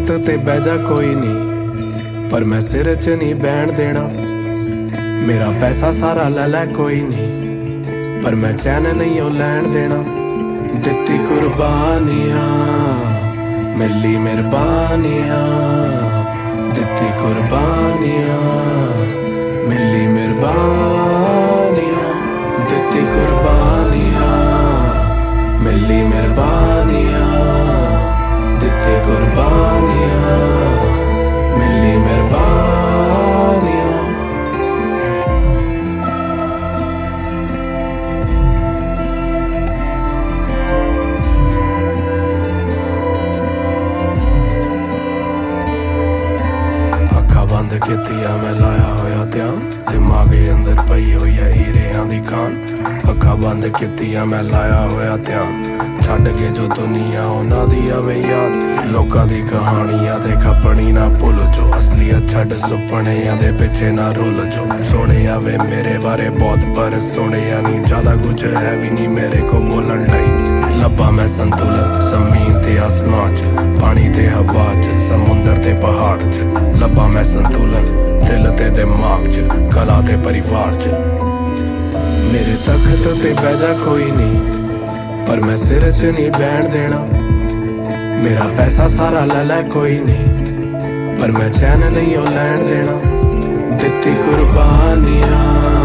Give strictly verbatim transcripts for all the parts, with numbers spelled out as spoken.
तख्त ते बह जा कोई नहीं, पर मैं सिर च नहीं बैण देना। मेरा पैसा सारा ले लै कोई नहीं, पर मैं चैन नहीं ओ लैण देना। दित्ती कुर्बानियां मिली मेहरबानियां, दित्ती कुर्बानियां मिली मेहरबानियां, दित्ती कुर्बानियां मिली मेहरबानियां, दित्ती कुर्बानियां मिली मेहरबानियां। बंद कीतिया मैं लाया होया ध्यान, दिमागे अंदर पई हुई है हीरियां दी खान। अखा बंद कीतिया मैं लाया होया ध्यान, छड्ड के जो दुनिया उन्हां दी आवे याद। लोकां दी कहानियां ते खपड़ी ना भुल जो, असलियत छड्ड सुपनियां दे पिछे ना रुल जो। सुनिया वे मेरे बारे बहुत पर सुनिया नहीं, ज्यादा कुछ है भी नहीं मेरे को बोलन लई। लब्बा मैं संतुलन जमीन ते आसमान च, पानी ते हवा च, समुंदर ते पहाड़ च। लब्बा मैं संतुलन दिल ते दिमाग च, कला ते परिवार च। मेरे तख्त ते बह जा कोई नहीं, पर मैं सिर च नहीं बैण देना। मेरा पैसा सारा ले लै कोई नहीं, पर मैं चैन नहीं ओ लैण देना। दित्ती कुर्बानियां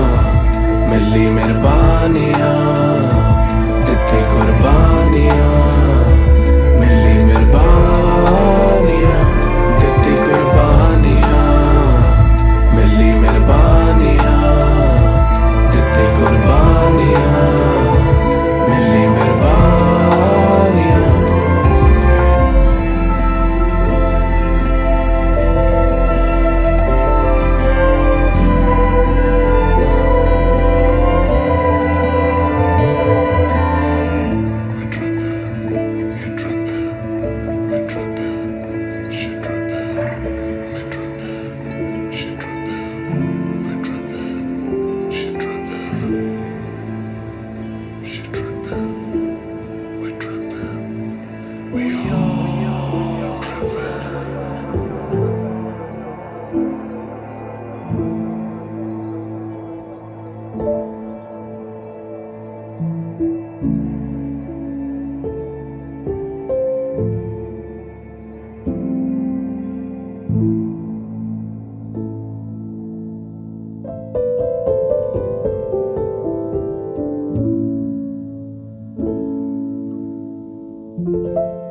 मिली मेहरबानियां, दित्ती कुर्बानियां मिली मेहरबानियां, दित्ती कुर्बानियां मिली मेहरबानियां, दित्ती कुर्बानियां मिली मेहरबानियां। Thank you.